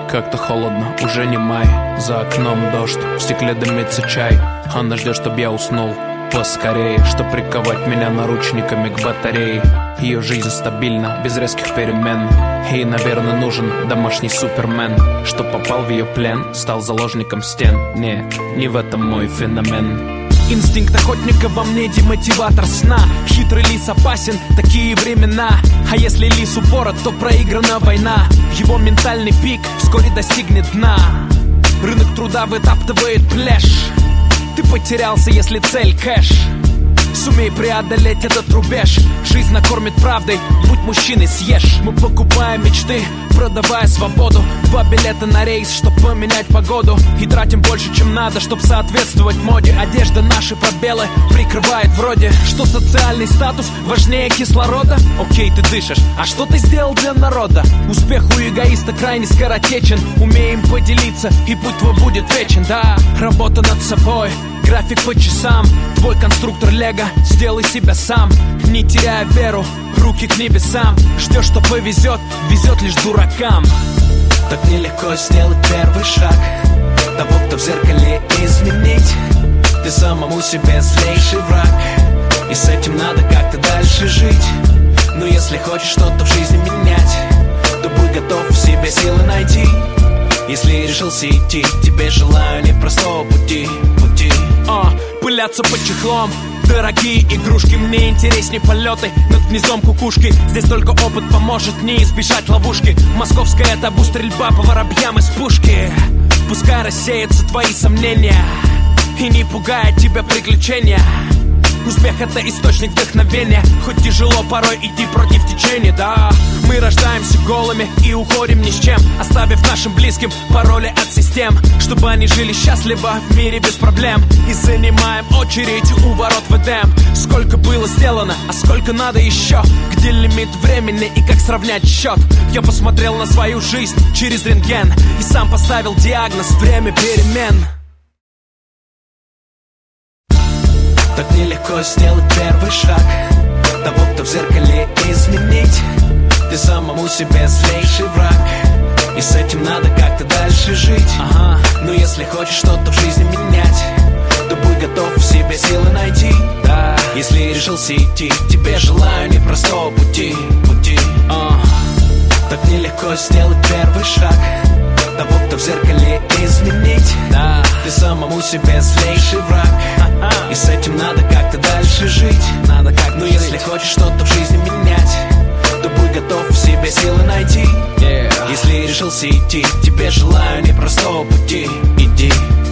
Как-то холодно, уже не май. За окном дождь, в стекле дымится чай. Она ждет, чтоб я уснул поскорее, чтоб приковать меня наручниками к батарее. Ее жизнь стабильна, без резких перемен. Ей, наверное, нужен домашний супермен, чтоб попал в ее плен, стал заложником стен. Не в этом мой феномен. Инстинкт охотника во мне демотиватор сна. Хитрый лис опасен, такие времена. А если лис упорот, то проиграна война. Его ментальный пик вскоре достигнет дна. Рынок труда вытаптывает плешь. Ты потерялся, если цель кэш. Сумей преодолеть этот рубеж. Жизнь накормит правдой, будь мужчиной, съешь. Мы покупаем мечты, продавая свободу. 2 билета на рейс, чтоб поменять погоду. И тратим больше, чем надо, чтоб соответствовать моде. Одежда наши пробелы прикрывает вроде. Что социальный статус важнее кислорода? Окей, ты дышишь, а что ты сделал для народа? Успех у эгоиста крайне скоротечен. Умеем поделиться, и путь твой будет вечен. Да, работа над собой, график по часам. Твой конструктор лего, сделай себя сам. Не теряя веру, руки к небесам. Ждешь, что повезет, везет лишь дуракам. Так нелегко сделать первый шаг. Того, кто в зеркале изменить. Ты самому себе злейший враг. И с этим надо как-то дальше жить. Но если хочешь что-то в жизни менять, то будь готов в себе силы найти. Если решился идти, тебе желаю непростого пути. Пыляться под чехлом, дорогие игрушки. Мне интереснее полеты над гнездом кукушки. Здесь только опыт поможет не избежать ловушки. Московская табу, стрельба по воробьям из пушки. Пускай рассеются твои сомнения, и не пугает тебя приключения. Успех — это источник вдохновения. Хоть тяжело порой идти против течения, да. Мы рождаемся голыми и уходим ни с чем, оставив нашим близким пароли от систем, чтобы они жили счастливо в мире без проблем. И занимаем очередь у ворот в Эдем. Сколько было сделано, а сколько надо еще? Где лимит времени и как сравнять счет? Я посмотрел на свою жизнь через рентген и сам поставил диагноз: время перемен. Так нелегко сделать первый шаг. Того, кто в зеркале изменить. Ты самому себе злейший враг. И с этим надо как-то дальше жить. Но если хочешь что-то в жизни менять, то будь готов в себе силы найти. Да. Если решился идти, тебе желаю непростого пути. Так нелегко сделать первый шаг. Того, кто в зеркале изменить. Да. Ты самому себе злейший враг. И с этим надо как-то дальше жить. Но если хочешь что-то в жизни менять, то будь готов в себе силы найти. Если решился идти, тебе желаю непростого пути. Иди.